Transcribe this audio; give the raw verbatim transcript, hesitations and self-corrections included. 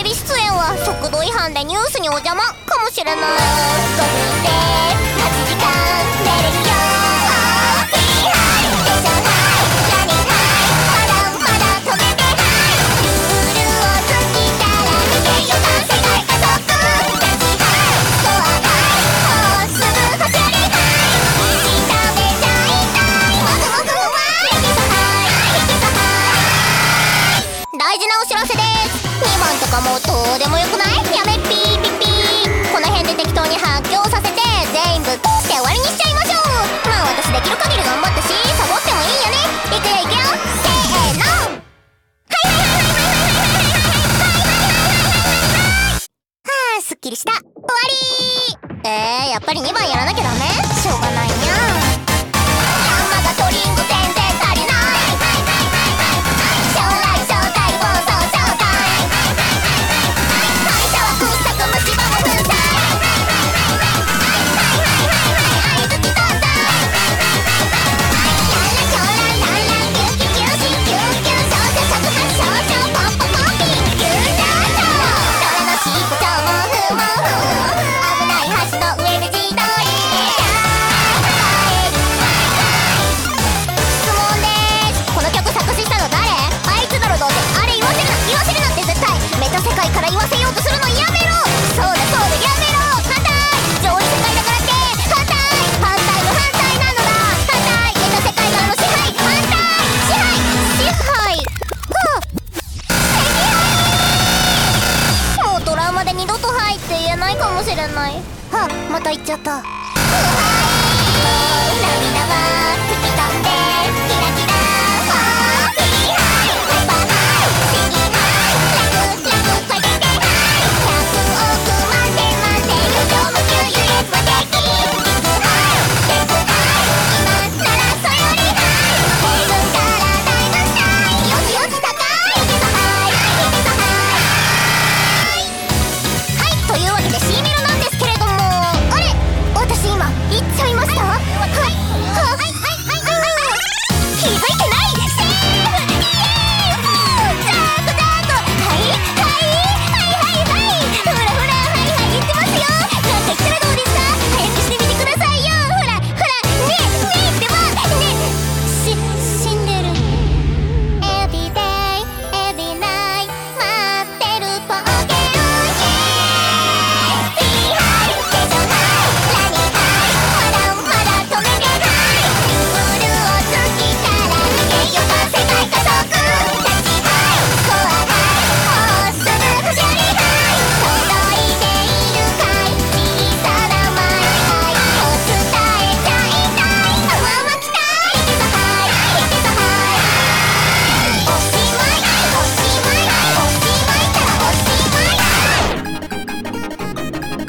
レビ出演は速度違反でニュースにお邪魔かもしれない。飛びではちじかん寝れるよ。大事なお知らせです。にばんとかもうどうでもよくない？やめピーピッピー。この辺で適当に発狂させて全部通して終わりにしちゃいましょう。まあ私できる限り頑張ったし、サボってもいいよね。いくよいくよ、せーの。はいはいはいはいはいはいはいはいはいはいはいはい。はあ、すっきりした。終わりー。えー、やっぱりにばんやらなきゃダメ？しょうがないにゃ。山がトリング全然足りない。将来正体暴走状態。会社は掘削虫歯も粉砕。はいはいはいはいはい、相づちどうぞ。キャラキョラランランキュキキュシキュキュ少女触発少女ポッポポッピーキュージャート。虎の尻尾超モフモフ。危ない橋の上で自撮り。質問でーす。この曲作詞したの誰？あいつだろどうせ。あれ言わせるな言わせるなって絶対。めちゃ世界から言わせようとするのやめろ。そうだそうだやめろ。反対。上位世界だからって反対。反対の反対なのだ。反対。めちゃ世界からの支配。反対。支配支配はあ、もうトラウマで二度と「はい」って言えないかもしれない。はあ、また言っちゃった。